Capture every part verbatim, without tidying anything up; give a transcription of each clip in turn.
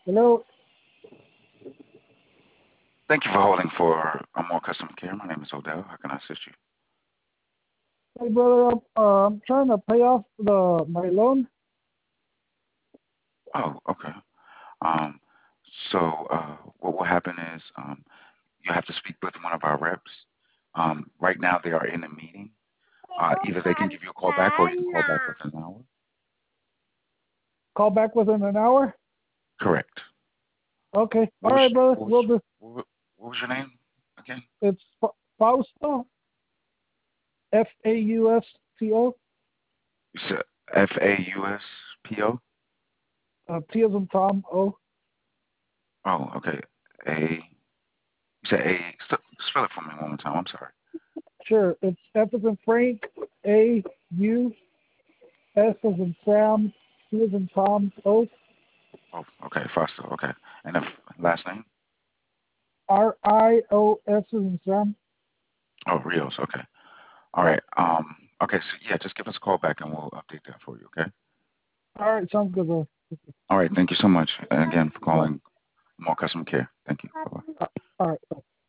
Hello. Thank you for holding for uh, more customer care. My name is Odell. How can I assist you? Hey, brother. I'm, uh, I'm trying to pay off the my loan. Oh, okay. Um, so uh, what will happen is um, you have to speak with one of our reps. Um, right now they are in a meeting. Uh, either they can give you a call back or you can call back within an hour. Call back within an hour. Correct. Okay. All What was right, brother. what was We'll do. what, wa- what was your name again? It's Fa- Fausto. F A U S T O. You said F A U S P O. Uh, T as in Tom. O. Oh, okay. A. You said A. St- spell it for me one more time. I'm sorry. Sure. It's F as in Frank. A U S as in Sam. T as in Tom. O. Oh, okay. Foster. Okay. And the f- last name? R I O S as in Sam. Oh, Rios. Okay. All Yeah. right. Um. Okay. So yeah, just give us a call back and we'll update that for you. Okay. All right. Sounds good, brother. All right. Thank you so much again for All right. calling More Customer Care. Thank you. Bye bye. Uh, all right.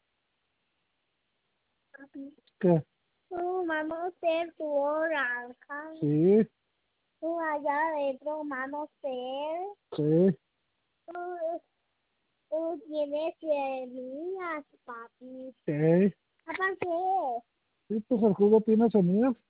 Good. Tú, vamos a ser tu naranja. Sí. Tú allá adentro, vamos a ser. Sí. Tú, tú tienes semillas, papi. Sí. ¿Papá qué? Sí, pues el jugo tiene semillas.